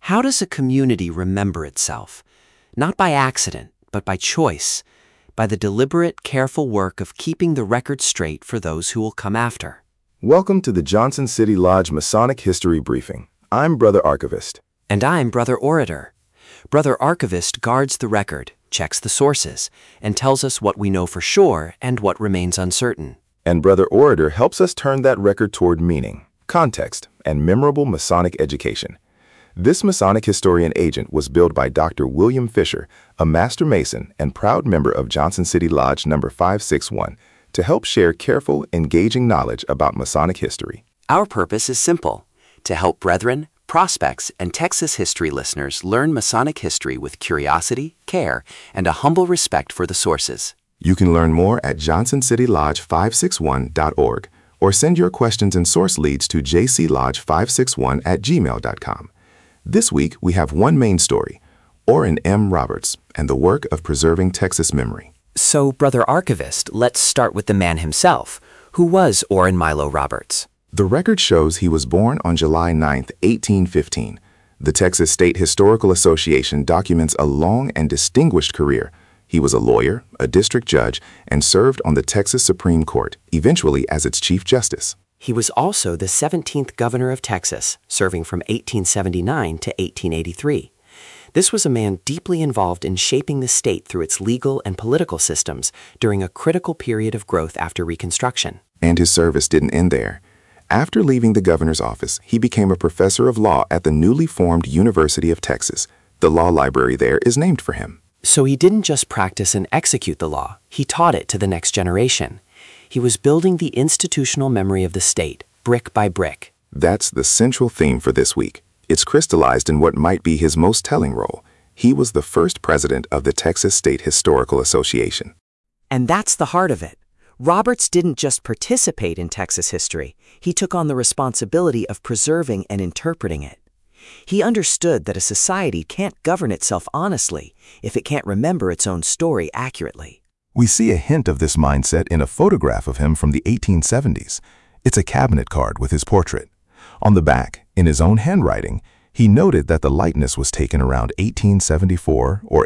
How does a community remember itself? Not by accident, but by choice, by the deliberate, careful work of keeping the record straight for those who will come after. Welcome to the Johnson City Lodge Masonic History Briefing. I'm Brother Archivist. And I'm Brother Orator. Brother Archivist guards the record, checks the sources, and tells us what we know for sure and what remains uncertain. And Brother Orator helps us turn that record toward meaning, context, and memorable Masonic education. This Masonic historian agent was billed by Dr. William Fisher, a Master Mason and proud member of Johnson City Lodge No. 561, to help share careful, engaging knowledge about Masonic history. Our purpose is simple: to help brethren, prospects, and Texas history listeners learn Masonic history with curiosity, care, and a humble respect for the sources. You can learn more at johnsonCityLodge561.org or send your questions and source leads to jclodge561@gmail.com. This week, we have one main story, Orrin M. Roberts and the work of preserving Texas memory. So, Brother Archivist, let's start with the man himself. Who was Orrin Milo Roberts? The record shows he was born on July 9, 1815. The Texas State Historical Association documents a long and distinguished career. He was a lawyer, a district judge, and served on the Texas Supreme Court, eventually as its Chief Justice. He was also the 17th governor of Texas, serving from 1879 to 1883. This was a man deeply involved in shaping the state through its legal and political systems during a critical period of growth after Reconstruction. And his service didn't end there. After leaving the governor's office, he became a professor of law at the newly formed University of Texas. The law library there is named for him. So he didn't just practice and execute the law, he taught it to the next generation. He was building the institutional memory of the state, brick by brick. That's the central theme for this week. It's crystallized in what might be his most telling role. He was the first president of the Texas State Historical Association. And that's the heart of it. Roberts didn't just participate in Texas history, he took on the responsibility of preserving and interpreting it. He understood that a society can't govern itself honestly if it can't remember its own story accurately. We see a hint of this mindset in a photograph of him from the 1870s. It's a cabinet card with his portrait. On the back, in his own handwriting, he noted that the likeness was taken around 1874 or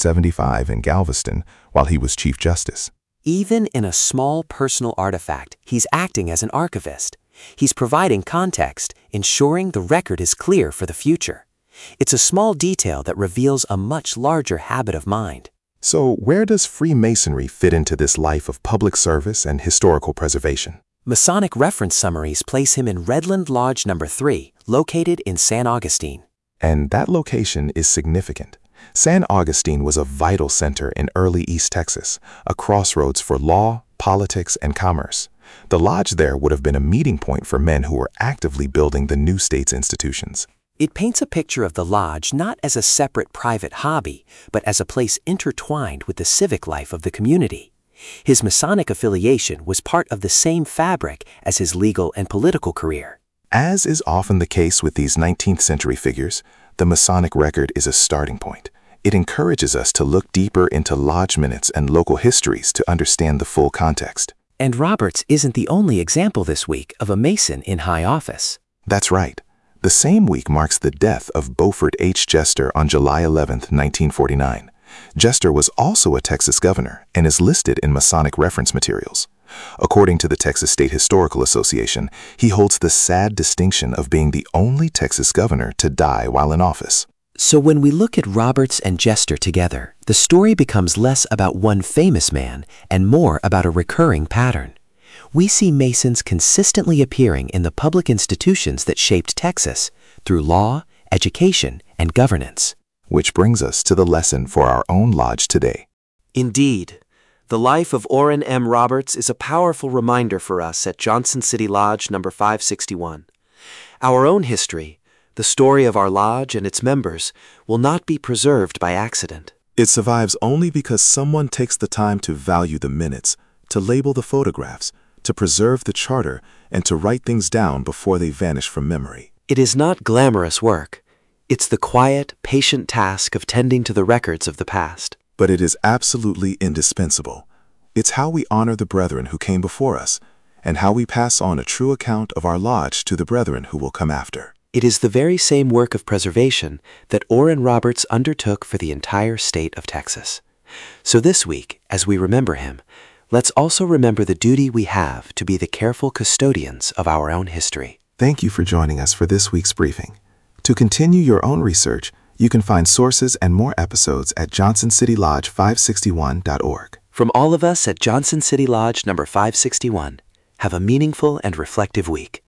1875 in Galveston while he was Chief Justice. Even in a small personal artifact, he's acting as an archivist. He's providing context, ensuring the record is clear for the future. It's a small detail that reveals a much larger habit of mind. So where does Freemasonry fit into this life of public service and historical preservation? Masonic reference summaries place him in Redland Lodge No. 3, located in San Augustine. And that location is significant. San Augustine was a vital center in early East Texas, a crossroads for law, politics, and commerce. The lodge there would have been a meeting point for men who were actively building the new state's institutions. It paints a picture of the lodge not as a separate private hobby, but as a place intertwined with the civic life of the community. His Masonic affiliation was part of the same fabric as his legal and political career. As is often the case with these 19th century figures, the Masonic record is a starting point. It encourages us to look deeper into lodge minutes and local histories to understand the full context. And Roberts isn't the only example this week of a Mason in high office. That's right. The same week marks the death of Beaufort H. Jester on July 11, 1949. Jester was also a Texas governor and is listed in Masonic reference materials. According to the Texas State Historical Association, he holds the sad distinction of being the only Texas governor to die while in office. So when we look at Roberts and Jester together, the story becomes less about one famous man and more about a recurring pattern. We see Masons consistently appearing in the public institutions that shaped Texas through law, education, and governance. Which brings us to the lesson for our own lodge today. Indeed, the life of Orrin M. Roberts is a powerful reminder for us at Johnson City Lodge No. 561. Our own history, the story of our lodge and its members, will not be preserved by accident. It survives only because someone takes the time to value the minutes, to label the photographs, to preserve the charter, and to write things down before they vanish from memory. It is not glamorous work. It's the quiet, patient task of tending to the records of the past. But it is absolutely indispensable. It's how we honor the brethren who came before us, and how we pass on a true account of our lodge to the brethren who will come after. It is the very same work of preservation that Orrin Roberts undertook for the entire state of Texas. So this week, as we remember him, let's also remember the duty we have to be the careful custodians of our own history. Thank you for joining us for this week's briefing. To continue your own research, you can find sources and more episodes at JohnsonCityLodge561.org. From all of us at Johnson City Lodge number 561, have a meaningful and reflective week.